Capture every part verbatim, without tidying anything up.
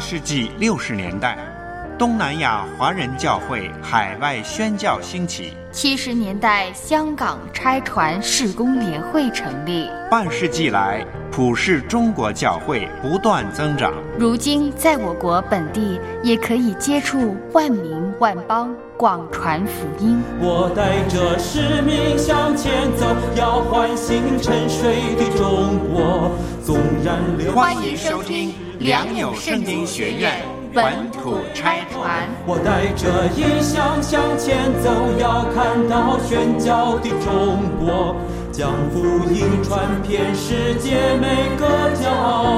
世纪六十年代，东南亚华人教会海外宣教兴起。 七十年代，香港差传事工联会成立。 半世纪来，普世中国教会不断增长。 如今，在我国本地也可以接触万民万邦，广传福音。 我带着使命向前走，要唤醒沉睡的中国。纵然流欢迎收听良友圣经学院本土差传。 我带着异象向前走，要看到宣教的中国，将福音传遍世界每个角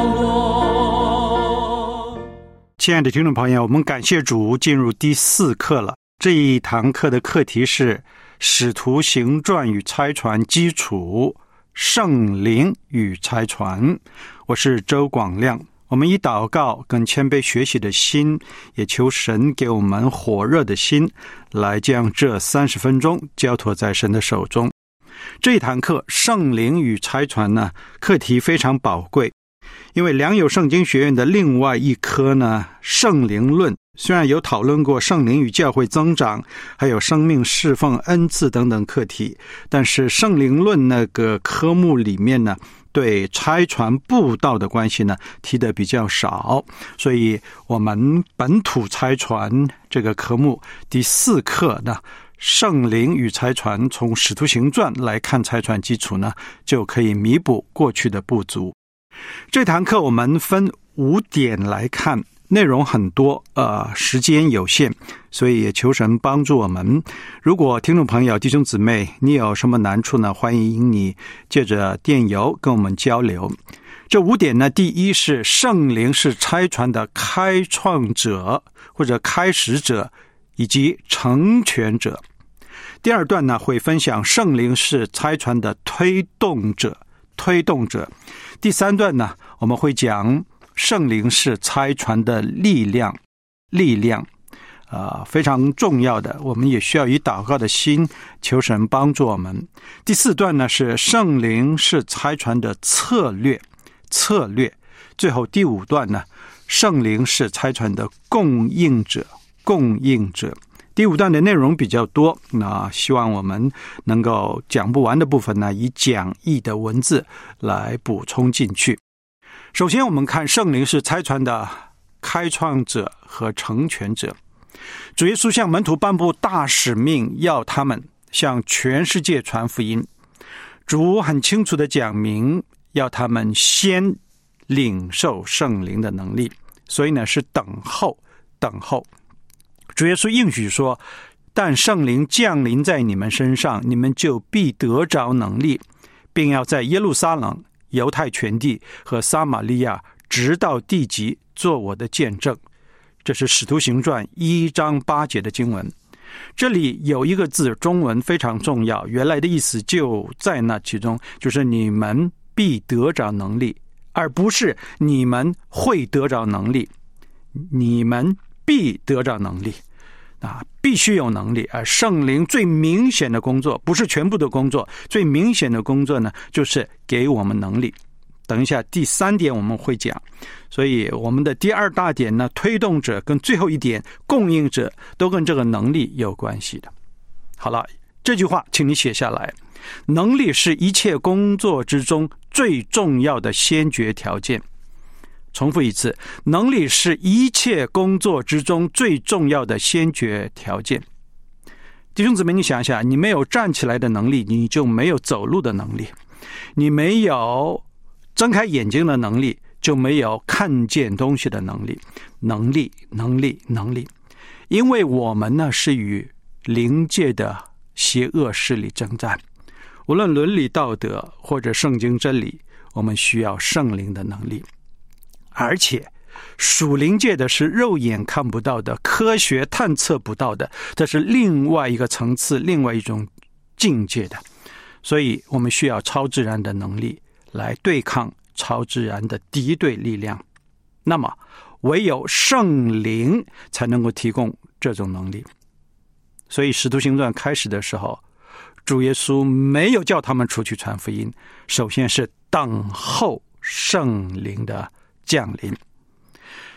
落。 亲爱的听众朋友，我们感谢主，进入第四课了。这一堂课的课题是使徒行传与差传基础，圣灵与差传。我是周广亮。我们以祷告跟谦卑学习的心，也求神给我们火热的心，来将这三十分钟交托在神的手中。这一堂课圣灵与差传呢，课题非常宝贵，因为良友圣经学院的另外一科呢，圣灵论，虽然有讨论过圣灵与教会增长，还有生命侍奉恩赐等等课题，但是圣灵论那个科目里面呢，对差传布道的关系呢提得比较少，所以我们本土差传这个科目第四课呢，圣灵与差传，从使徒行传来看差传基础呢，就可以弥补过去的不足。这堂课我们分五点来看，内容很多，呃，时间有限，所以也求神帮助我们。如果听众朋友弟兄姊妹你有什么难处呢，欢迎你借着电邮跟我们交流。这五点呢，第一是圣灵是差传的开创者或者开始者以及成全者。第二段呢，会分享圣灵是差传的推动者推动者。第三段呢，我们会讲圣灵是差传的力量力量呃，非常重要的，我们也需要以祷告的心求神帮助我们。第四段呢，是圣灵是差传的策略策略。最后第五段呢，圣灵是差传的供应者供应者。第五段的内容比较多，那希望我们能够讲不完的部分呢，以讲义的文字来补充进去。首先我们看圣灵是差传的开创者和成全者。主耶稣向门徒颁布大使命，要他们向全世界传福音。主很清楚地讲明，要他们先领受圣灵的能力，所以呢是等候等候。主耶稣应许说，但圣灵降临在你们身上，你们就必得着能力，并要在耶路撒冷、犹太全地和撒玛利亚直到地极做我的见证。这是使徒行传一章八节的经文。这里有一个字中文非常重要，原来的意思就在那其中，就是你们必得着能力，而不是你们会得着能力，你们必得着能力啊，必须有能力。而圣灵最明显的工作，不是全部的工作，最明显的工作呢，就是给我们能力。等一下第三点我们会讲，所以我们的第二大点呢，推动者跟最后一点供应者都跟这个能力有关系的。好了，这句话请你写下来，能力是一切工作之中最重要的先决条件。重复一次，能力是一切工作之中最重要的先决条件。弟兄姊妹，你想想，你没有站起来的能力，你就没有走路的能力；你没有睁开眼睛的能力，就没有看见东西的能力。能力能力能力因为我们呢是与灵界的邪恶势力征战，无论伦理道德或者圣经真理，我们需要圣灵的能力。而且属灵界的是肉眼看不到的，科学探测不到的，这是另外一个层次，另外一种境界的。所以我们需要超自然的能力来对抗超自然的敌对力量。那么唯有圣灵才能够提供这种能力。所以使徒行传开始的时候，主耶稣没有叫他们出去传福音，首先是等候圣灵的降临。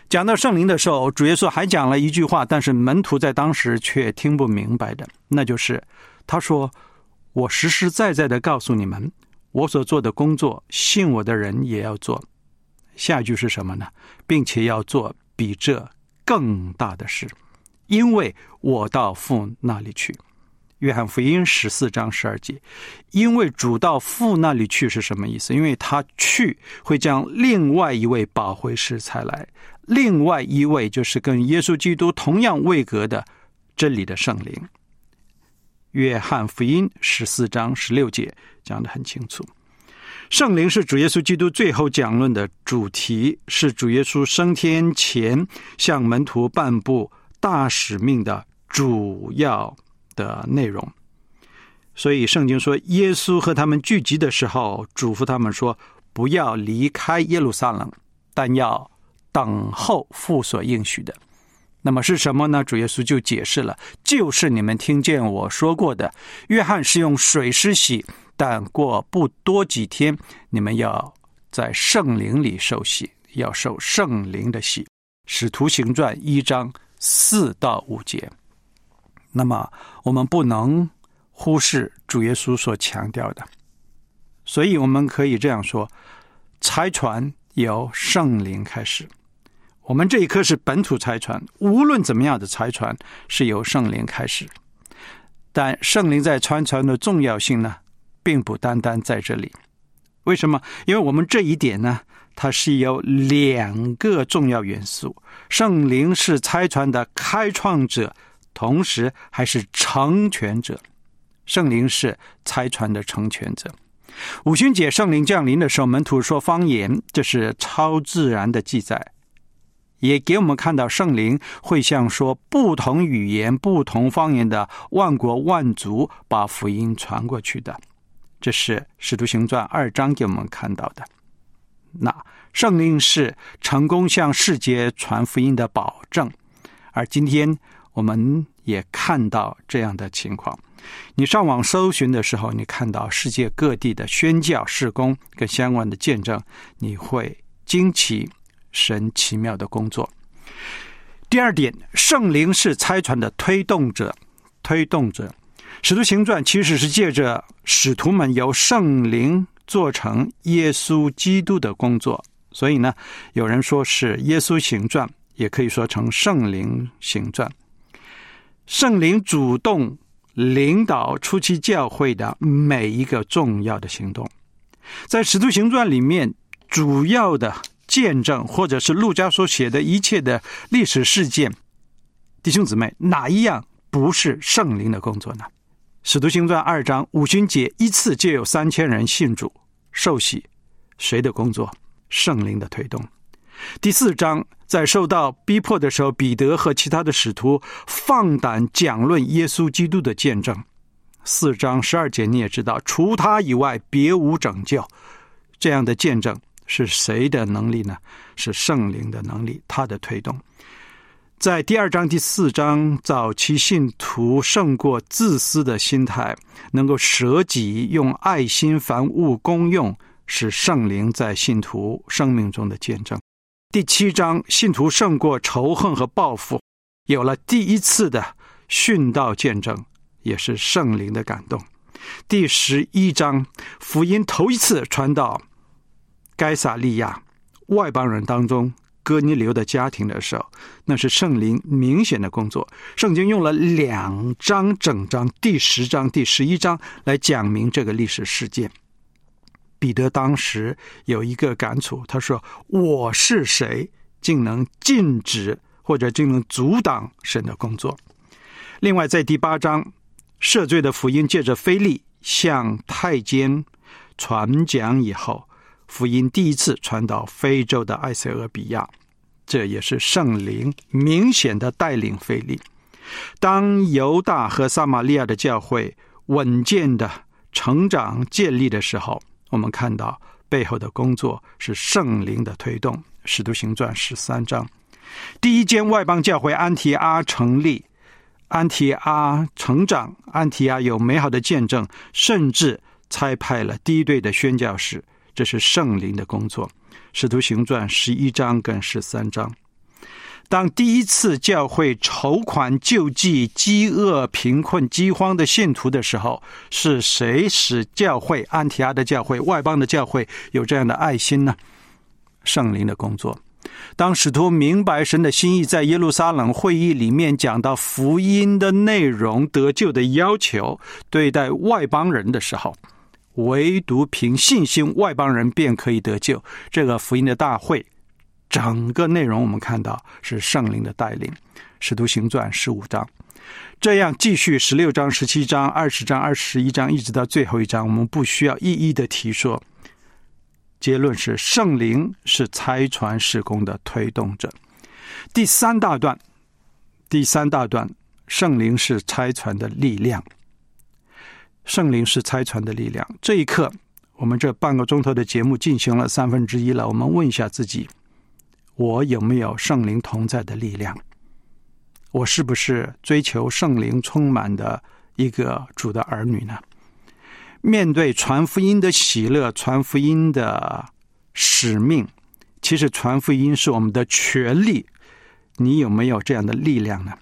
讲到圣灵的时候，主耶稣还讲了一句话，但是门徒在当时却听不明白的，那就是他说，我实实在在的告诉你们，我所做的工作，信我的人也要做。下一句是什么呢？并且要做比这更大的事，因为我到父那里去。约翰福音十四章十二节，因为主到父那里去是什么意思？因为他去会将另外一位保惠师差来，另外一位就是跟耶稣基督同样位格的真理的圣灵。约翰福音十四章十六节讲得很清楚，圣灵是主耶稣基督最后讲论的主题，是主耶稣升天前向门徒颁布大使命的主要的内容。所以圣经说，耶稣和他们聚集的时候，嘱咐他们说，不要离开耶路撒冷，但要等候父所应许的。那么是什么呢？主耶稣就解释了，就是你们听见我说过的，约翰是用水施洗，但过不多几天，你们要在圣灵里受洗，要受圣灵的洗。使徒行传一章四到五节。那么我们不能忽视主耶稣所强调的，所以我们可以这样说，差传由圣灵开始。我们这一课是本土差传，无论怎么样的差传是由圣灵开始，但圣灵在差传的重要性呢，并不单单在这里。为什么？因为我们这一点呢，它是有两个重要元素，圣灵是差传的开创者，同时还是成全者。圣灵是差传的成全者。五旬节圣灵降临的时候，门徒说方言，这是超自然的记载，也给我们看到圣灵会像说不同语言不同方言的万国万族把福音传过去的，这是使徒行传二章给我们看到的。那圣灵是成功向世界传福音的保证，而今天我们也看到这样的情况。你上网搜寻的时候，你看到世界各地的宣教事工跟相关的见证，你会惊奇神奇妙的工作。第二点，圣灵是差传的推动者。推动者，使徒行传其实是借着使徒们由圣灵做成耶稣基督的工作，所以呢，有人说是耶稣行传，也可以说成圣灵行传。圣灵主动领导初期教会的每一个重要的行动。在使徒行传里面，主要的见证或者是路加所写的一切的历史事件，弟兄姊妹，哪一样不是圣灵的工作呢？使徒行传二章五旬节一次就有三千人信主受洗，谁的工作？圣灵的推动。第四章在受到逼迫的时候，彼得和其他的使徒放胆讲论耶稣基督的见证。四章十二节你也知道，除他以外别无拯救。这样的见证是谁的能力呢？是圣灵的能力，他的推动。在第二章第四章，早期信徒胜过自私的心态，能够舍己用爱心凡物公用，是圣灵在信徒生命中的见证。第七章，信徒胜过仇恨和报复，有了第一次的殉道见证，也是圣灵的感动。第十一章，福音头一次传到该撒利亚外邦人当中哥尼流的家庭的时候，那是圣灵明显的工作。圣经用了两章整章，第十章第十一章来讲明这个历史事件。彼得当时有一个感触，他说，我是谁竟能禁止或者竟能阻挡神的工作。另外在第八章，赦罪的福音借着腓利向太监传讲以后，福音第一次传到非洲的埃塞俄比亚，这也是圣灵明显的带领腓利。当犹大和撒玛利亚的教会稳健的成长建立的时候，我们看到背后的工作是圣灵的推动。使徒行传十三章，第一间外邦教会安提阿成立，安提阿成长，安提阿有美好的见证，甚至差派了第一队的宣教士，这是圣灵的工作。使徒行传十一章跟十三章。 当第一次教会筹款救济饥饿、贫困、饥荒的信徒的时候，是谁使教会安提阿的教会、外邦的教会有这样的爱心呢？圣灵的工作。当使徒明白神的心意，在耶路撒冷会议里面讲到福音的内容、得救的要求，对待外邦人的时候，唯独凭信心外邦人便可以得救。这个福音的大会整个内容我们看到是圣灵的带领。使徒行传十五章，这样继续十六章、十七章、二十章、二十一章，一直到最后一章，我们不需要一一的提说。结论是圣灵是差传事工的推动者。第三大段，第三大段，圣灵是差传的力量。圣灵是差传的力量。这一刻，我们这半个钟头的节目进行了三分之一了。我们问一下自己，我有没有圣灵同在的力量？我是不是追求圣灵充满的一个主的儿女呢？面对传福音的喜乐，传福音的使命，其实传福音是我们的权利，你有没有这样的力量呢？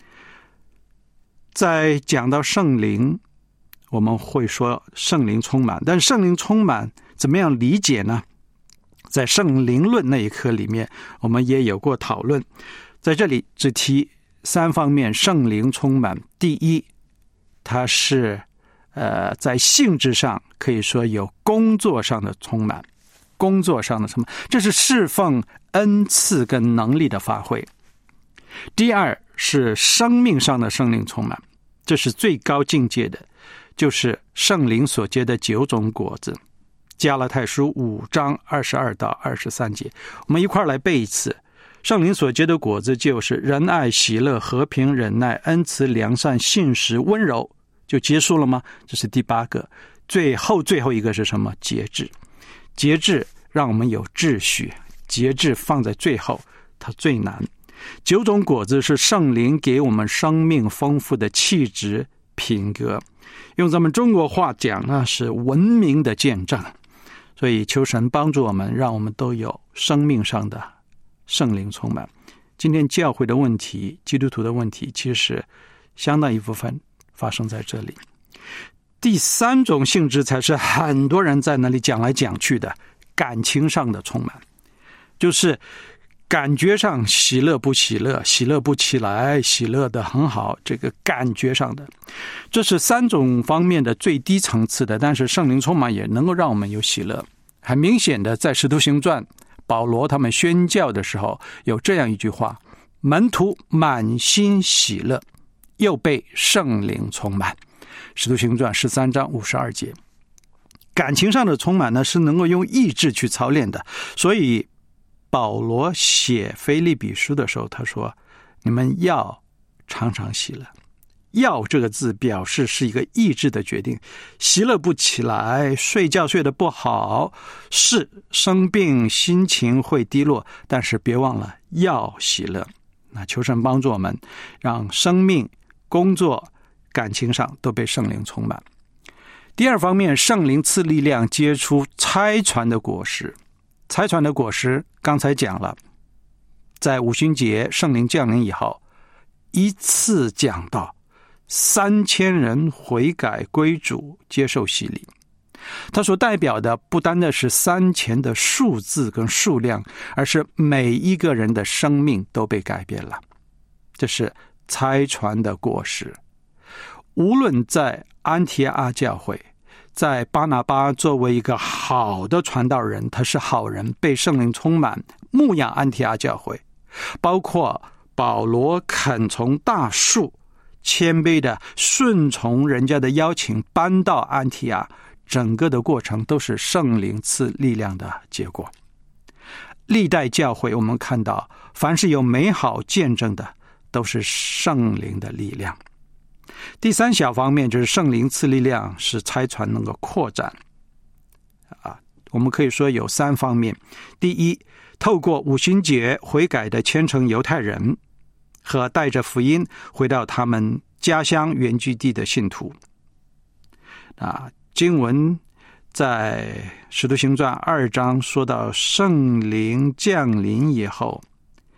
在讲到圣灵，我们会说圣灵充满，但圣灵充满怎么样理解呢？在圣灵论那一课里面，我们也有过讨论，在这里只提三方面圣灵充满。第一，它是呃，在性质上可以说有工作上的充满，工作上的充满，这是侍奉恩赐跟能力的发挥。第二是生命上的圣灵充满，这是最高境界的，就是圣灵所结的九种果子。加拉太书五章二十二到二十三节，我们一块来背一次。圣灵所结的果子就是仁爱、喜乐、和平、忍耐、恩慈、良善、信实、温柔。就结束了吗？这是第八个。最后最后一个是什么？节制。节制让我们有秩序，节制放在最后，它最难。九种果子是圣灵给我们生命丰富的气质品格，用咱们中国话讲呢，是文明的见证。所以求神帮助我们，让我们都有生命上的圣灵充满。今天教会的问题，基督徒的问题，其实相当一部分发生在这里。第三种性质才是很多人在那里讲来讲去的，感情上的充满，就是感觉上喜乐不喜乐，喜乐不起来，喜乐的很好，这个感觉上的，这是三种方面的最低层次的。但是圣灵充满也能够让我们有喜乐。很明显的，在使徒行传保罗他们宣教的时候有这样一句话，门徒满心喜乐，又被圣灵充满。使徒行传十三章五十二节。感情上的充满呢，是能够用意志去操练的。所以保罗写腓立比书的时候，他说你们要常常喜乐。要这个字表示是一个意志的决定，喜乐不起来，睡觉睡得不好，是生病，心情会低落，但是别忘了要喜乐。那求神帮助我们，让生命、工作、感情上都被圣灵充满。第二方面，圣灵赐力量结出差传的果实。差传的果实刚才讲了，在五旬节圣灵降临以后，一次讲到三千人悔改归主，接受洗礼。它所代表的不单的是三千的数字跟数量，而是每一个人的生命都被改变了。这是差传的果实。无论在安提阿教会，在巴拿巴作为一个好的传道人，他是好人，被圣灵充满，牧养安提阿教会，包括保罗肯从大树谦卑的顺从人家的邀请搬到安提阿，整个的过程都是圣灵赐力量的结果。历代教会我们看到，凡是有美好见证的，都是圣灵的力量。第三小方面就是圣灵赐力量，使差传能够扩展。啊，我们可以说有三方面。第一，透过五旬节悔改的虔诚犹太人和带着福音回到他们家乡原居地的信徒。啊，经文在使徒行传二章说到圣灵降临以后，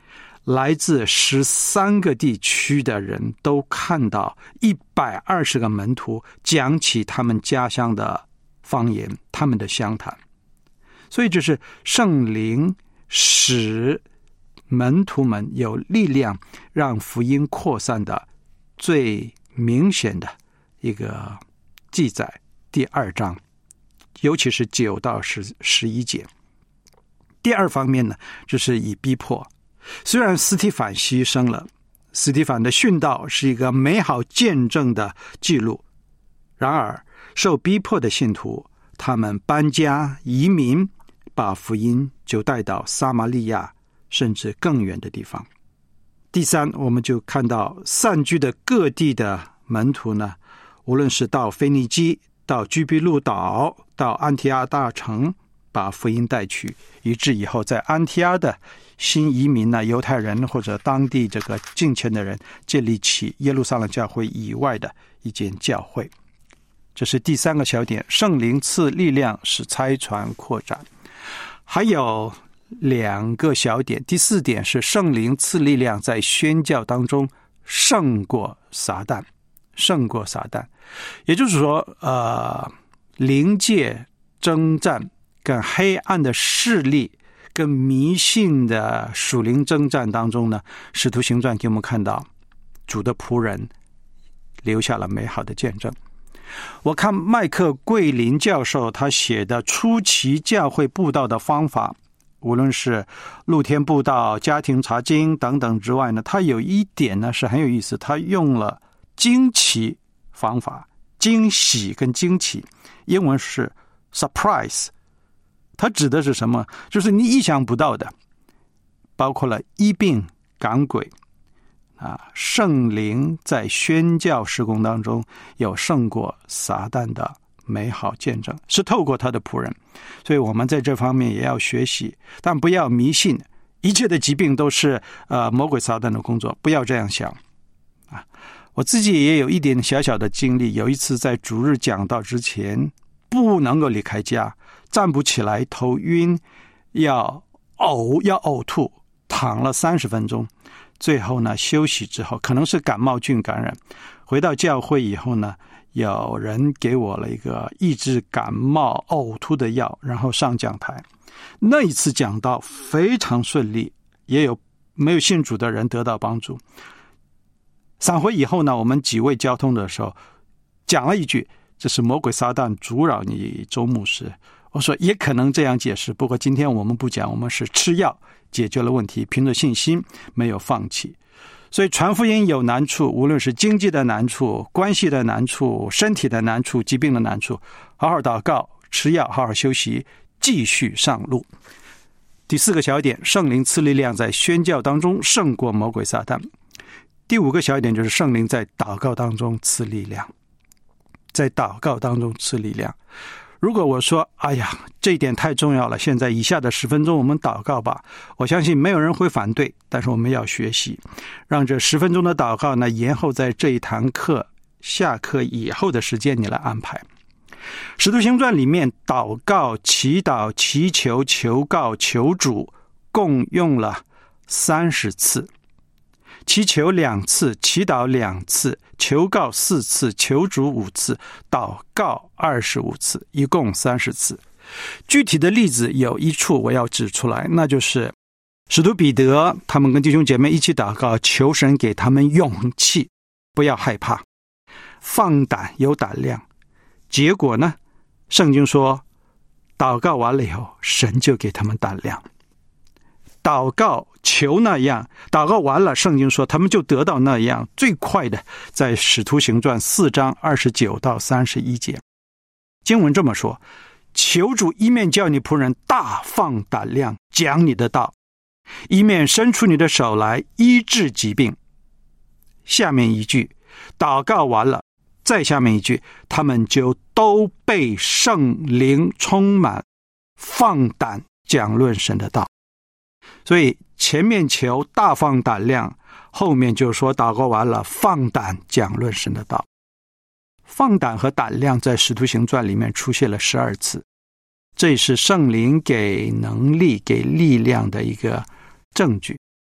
来自十三个地区的人都看到一百二十个门徒讲起他们家乡的方言，他们的乡谈。所以这是圣灵使门徒们有力量让福音扩散的最明显的一个记载，第二章，尤其是九到十十一节。第二方面呢，就是以逼迫。虽然司提反牺牲了，司提反的殉道是一个美好见证的记录，然而受逼迫的信徒，他们搬家移民，把福音就带到撒玛利亚甚至更远的地方。第三，我们就看到散居的各地的门徒呢，无论是到腓尼基、到居比路岛、到安提阿大城，把福音带去，以致以后在安提阿的新移民呢，犹太人或者当地这个敬虔的人建立起耶路撒冷教会以外的一间教会。这是第三个小点，圣灵赐力量使差传扩展。还有两个小点，第四点是圣灵赐力量在宣教当中胜过撒旦，胜过撒旦。也就是说，呃，灵界征战跟黑暗的势力跟迷信的属灵征战当中呢，使徒行传给我们看到主的仆人留下了美好的见证。我看麦克桂林教授他写的初期教会布道的方法，无论是露天布道、家庭查经等等之外呢，他有一点呢是很有意思，他用了惊奇方法，惊喜跟惊奇，英文是 surprise。 它指的是什么？就是你意想不到的，包括了医病赶鬼啊，圣灵在宣教事工当中有胜过撒旦的美好见证，是透过他的仆人。所以我们在这方面也要学习，但不要迷信一切的疾病都是呃魔鬼撒旦的工作，不要这样想啊。我自己也有一点小小的经历，有一次在主日讲道之前不能够离开家，站不起来，头晕，要呕要呕吐，躺了三十分钟，最后呢休息之后，可能是感冒菌感染，回到教会以后呢，有人给我了一个抑制感冒呕吐的药，然后上讲台。那一次讲道非常顺利，也有没有信主的人得到帮助。散会以后呢，我们几位交通的时候讲了一句，这是魔鬼撒旦阻扰你，周牧师。我说也可能这样解释，不过今天我们不讲，我们是吃药解决了问题，凭着信心没有放弃。所以传福音有难处，无论是经济的难处、关系的难处、身体的难处、疾病的难处，好好祷告，吃药，好好休息，继续上路。第四个小点，圣灵赐力量在宣教当中胜过魔鬼撒旦。第五个小点就是圣灵在祷告当中赐力量，在祷告当中赐力量。如果我说哎呀这一点太重要了，现在以下的十分钟我们祷告吧，我相信没有人会反对，但是我们要学习让这十分钟的祷告呢延后在这一堂课下课以后的时间你来安排。使徒行传里面祷告、祈祷、祈求、求告、求主共用了三十次，祈求两次，祈祷两次，求告四次，求主五次，祷告二十五次，一共三十次。具体的例子有一处我要指出来，那就是使徒彼得他们跟弟兄姐妹一起祷告，求神给他们勇气，不要害怕，放胆有胆量。结果呢，圣经说祷告完了以后，神就给他们胆量。祷告求那样，祷告完了，圣经说他们就得到那样。最快的在使徒行传四章二十九到三十一节，经文这么说：求主一面叫你仆人大放胆量讲你的道，一面伸出你的手来医治疾病。下面一句祷告完了，再下面一句，他们就都被圣灵充满，放胆讲论神的道。所以前面求大放胆量，后面就说祷告完了放胆讲论神的道。放胆和胆量在使徒行传里面出现了十二次，这是圣灵给能力给力量的一个证据。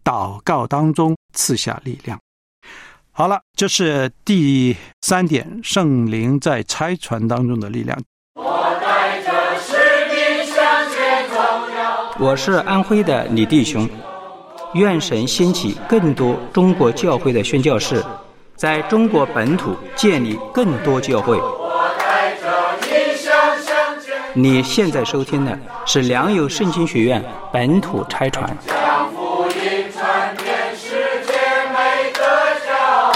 祷告当中赐下力量。好了，这是第三点，圣灵在差传当中的力量。 我带着使命向前走。 我是安徽的李弟兄，愿神兴起更多中国教会的宣教士，在中国本土建立更多教会。 我带着理想向前。 你现在收听的是良友圣经学院本土差传。 将福音传遍世界每个角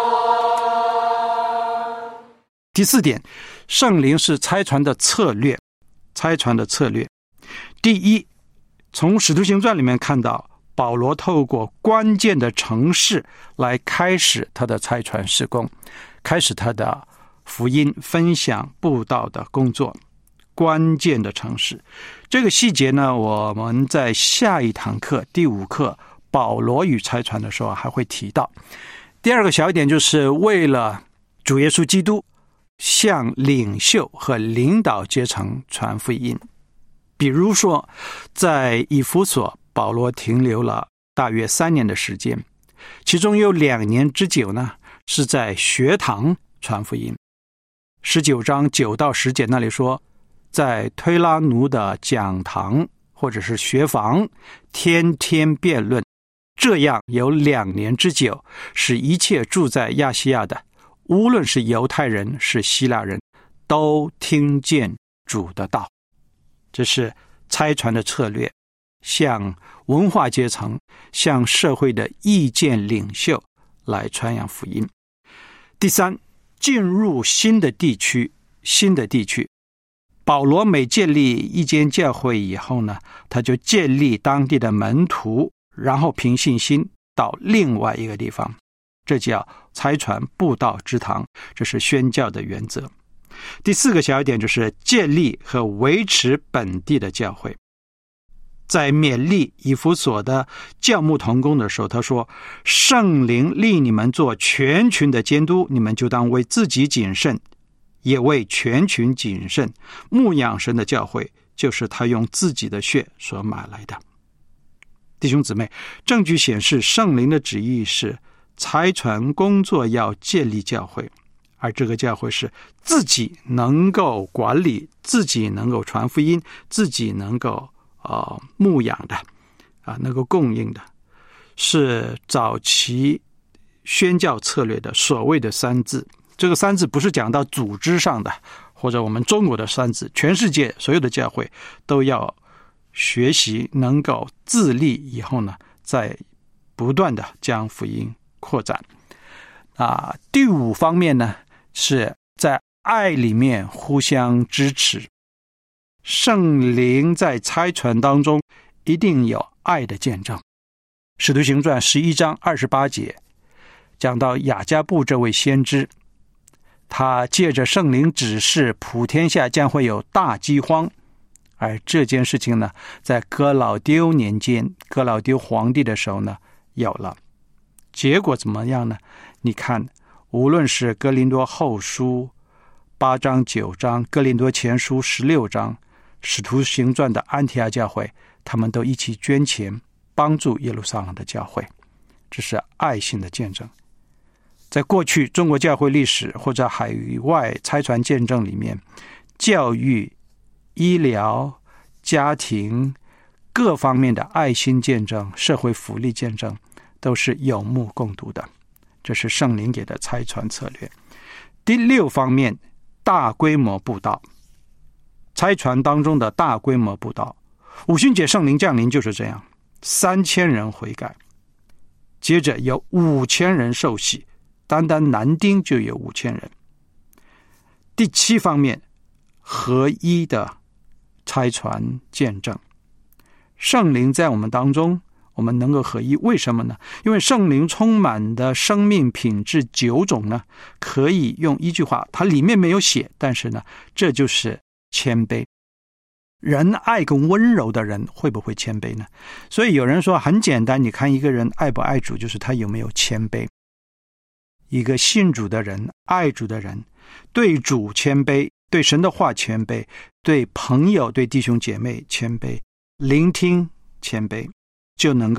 落。 第四点，圣灵是差传的策略。差传的策略，第一，从使徒行传里面看到保罗透过关键的城市来开始他的差传事工，开始他的福音分享布道的工作。关键的城市，这个细节呢，我们在下一堂课第五课保罗与差传的时候还会提到。第二个小一点，就是为了主耶稣基督向领袖和领导阶层传福音。比如说在以弗所，保罗停留了大约三年的时间，其中有两年之久呢是在学堂传福音。十九章九到十节那里说，在推拉奴的讲堂或者是学房天天辩论，这样有两年之久，使一切住在亚细亚的，无论是犹太人是希腊人，都听见主的道。这是差传的策略，向文化阶层，向社会的意见领袖来传扬福音。第三，进入新的地区，新的地区。保罗每建立一间教会以后呢，他就建立当地的门徒，然后凭信心到另外一个地方，这叫差传布道之堂，这是宣教的原则。第四个小一点就是建立和维持本地的教会。在勉励以弗所的教牧同工的时候，他说，圣灵立你们做全群的监督，你们就当为自己谨慎，也为全群谨慎，牧养神的教会，就是他用自己的血所买来的。弟兄姊妹，证据显示圣灵的旨意是差传工作要建立教会，而这个教会是自己能够管理，自己能够传福音，自己能够呃牧养的啊，能够供应的，是早期宣教策略的所谓的三字。这个三字不是讲到组织上的，或者我们中国的三字，全世界所有的教会都要学习能够自立以后呢，再不断的将福音扩展。啊，第五方面呢，是在爱里面互相支持。圣灵在差传当中一定有爱的见证。使徒行传十一章二十八节讲到雅加布这位先知，他借着圣灵指示普天下将会有大饥荒，而这件事情呢，在哥老丢年间，哥老丢皇帝的时候呢，有了。结果怎么样呢？你看，无论是哥林多后书八章九章，哥林多前书十六章，使徒行传的安提阿教会，他们都一起捐钱帮助耶路撒冷的教会，这是爱心的见证。在过去中国教会历史或者海外差传见证里面，教育、医疗、家庭各方面的爱心见证、社会福利见证都是有目共睹的，这是圣灵给的差传策略。第六方面，大规模布道。差传当中的大规模布道，五旬节圣灵降临就是这样，三千人悔改，接着有五千人受洗，单单南丁就有五千人。第七方面，合一的差传见证。圣灵在我们当中，我们能够合一，为什么呢？因为圣灵充满的生命品质九种呢，可以用一句话，它里面没有写，但是呢，这就是谦卑。人爱跟温柔的人会不会谦卑呢？所以有人说很简单，你看一个人爱不爱主，就是他有没有谦卑。一个信主的人，爱主的人，对主谦卑，对神的话谦卑，对朋友对弟兄姐妹谦卑，聆听谦卑，就能够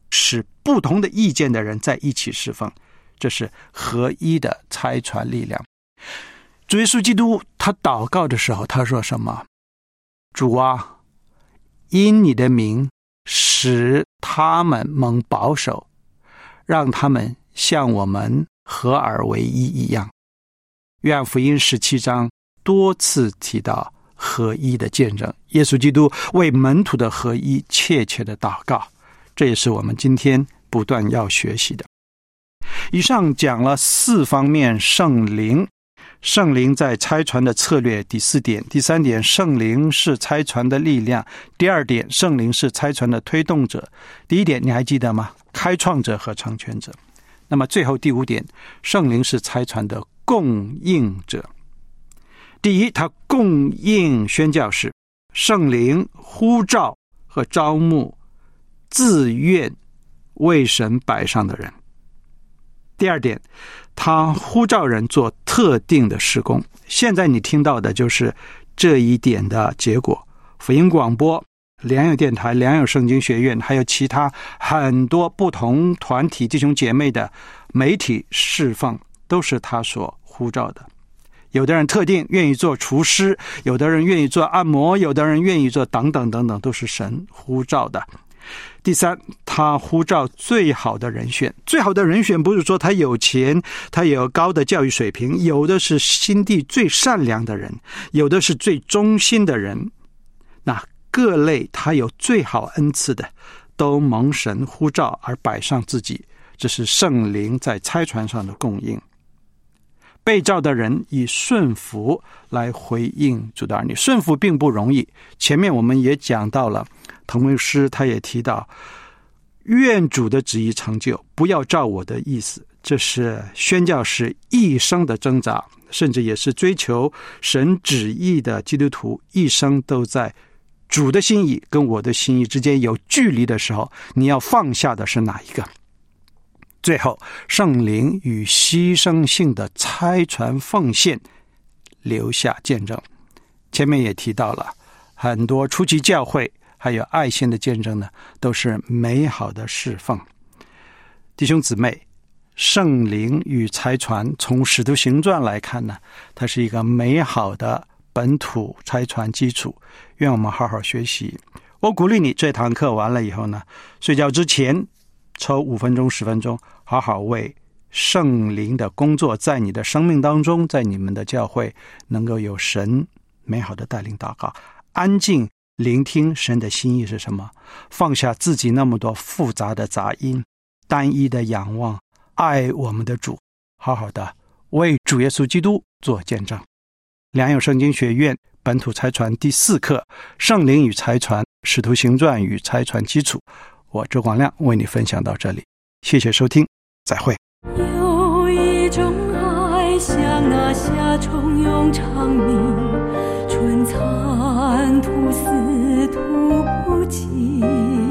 使不同的意见的人在一起侍奉，这是合一的差传力量。主耶稣基督他祷告的时候，他说什么？主啊，因你的名使他们蒙保守，让他们像我们合而为一一样。约翰福音十七章多次提到合一的见证，耶稣基督为门徒的合一切切的祷告，这也是我们今天不断要学习的。以上讲了四方面圣灵，圣灵在差传的策略，第四点。第三点，圣灵是差传的力量。第二点，圣灵是差传的推动者。第一点你还记得吗？开创者和成全者。那么最后第五点，圣灵是差传的供应者。第一，他供应宣教士，圣灵呼召和招募自愿为神摆上的人。第二点，他呼召人做特定的事工。现在你听到的就是这一点的结果。福音广播、良友电台、良友圣经学院，还有其他很多不同团体弟兄姐妹的媒体侍奉，都是他所呼召的。有的人特定愿意做厨师，有的人愿意做按摩，有的人愿意做等等等等，都是神呼召的。第三，他呼召最好的人选。最好的人选不是说他有钱，他有高的教育水平，有的是心地最善良的人，有的是最忠心的人。那各类他有最好恩赐的，都蒙神呼召而摆上自己，这是圣灵在差传上的供应。被召的人以顺服来回应主的儿女，顺服并不容易。前面我们也讲到了，滕牧师他也提到，愿主的旨意成就，不要照我的意思。这是宣教士一生的挣扎，甚至也是追求神旨意的基督徒一生都在主的心意跟我的心意之间有距离的时候，你要放下的是哪一个？最后，圣灵与牺牲性的差传奉献留下见证。前面也提到了很多初期教会还有爱心的见证呢，都是美好的侍奉。弟兄姊妹，圣灵与差传从使徒行传来看呢，它是一个美好的本土差传基础，愿我们好好学习。我鼓励你这堂课完了以后呢，睡觉之前抽五分钟十分钟，好好为圣灵的工作在你的生命当中，在你们的教会能够有神美好的带领祷告，安静聆听神的心意是什么，放下自己那么多复杂的杂音，单一的仰望，爱我们的主，好好的为主耶稣基督做见证。良友圣经学院本土差传第四课，圣灵与差传，使徒行传与差传基础，我周广亮为你分享到这里，谢谢收听，再会。 有一种爱像那夏虫涌长鸣，春蚕吐丝吐不尽，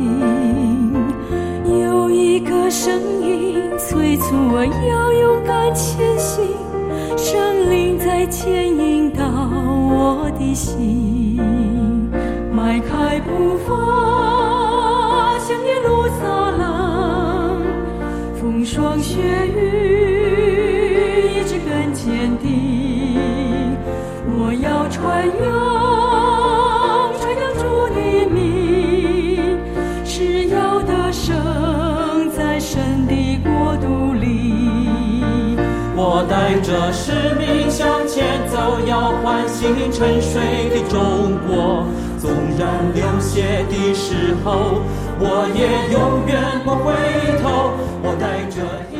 有一个声音催促我要勇敢前行，圣灵在牵引导我的心，迈开步伐向耶路撒冷，风霜雪雨一直更坚定，我要传扬传扬主的名，是要得胜在神的国度里， 我带着使命向前走，要唤醒沉睡的中国，纵然流血的时候，我也永远不回头，我带着